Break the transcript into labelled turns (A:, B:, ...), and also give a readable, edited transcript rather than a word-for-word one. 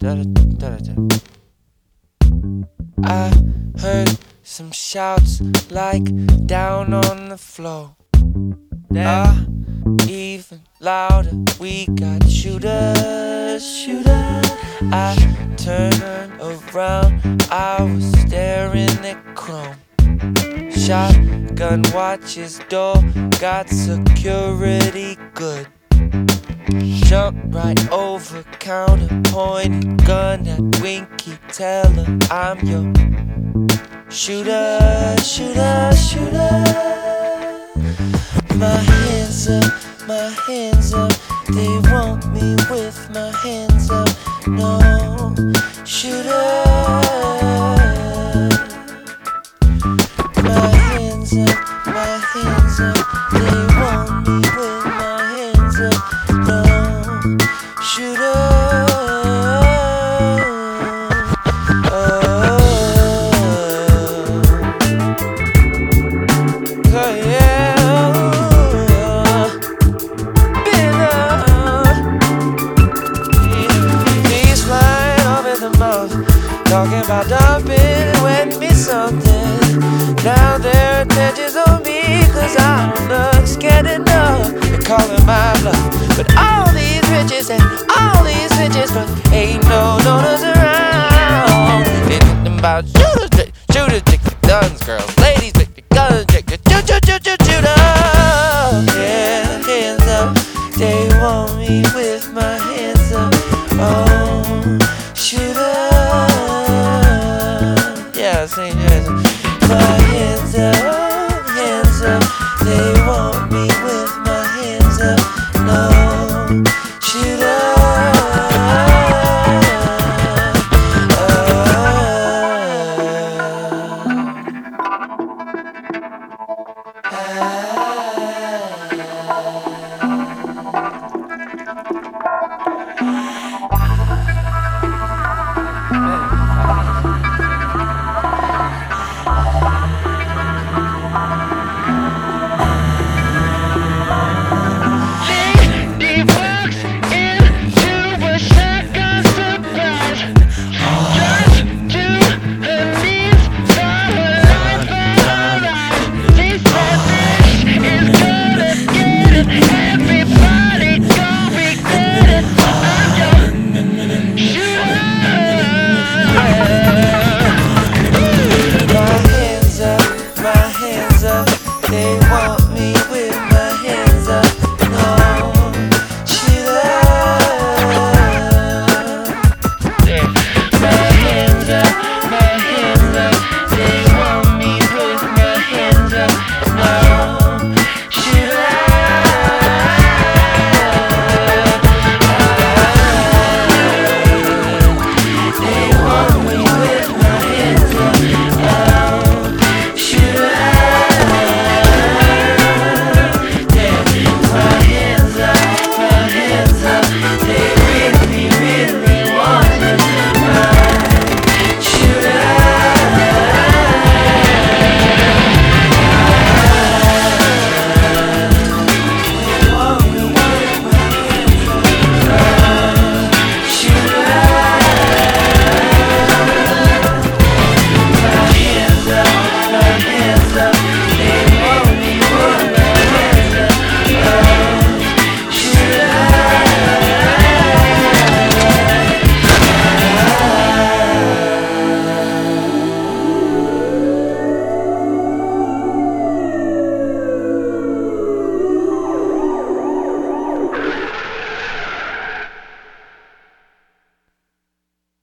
A: I heard some shouts like down on the floor. Even louder, we got shooters. I turned around, I was staring at chrome. Shotgun watches door, got security good. Jump right over counter, pointed gun at Winky, tell her I'm your shooter. My hands up, they want me with my hands up. No, shooter. My hands up, they want me with my hands up. No, shooter. Talking about dumping and wetting me something. Now their attention's on me, cause I don't look scared enough. They're calling my bluff. But all these riches and all these bitches, but ain't no donors around. They talking about shooters, guns, girls, ladies,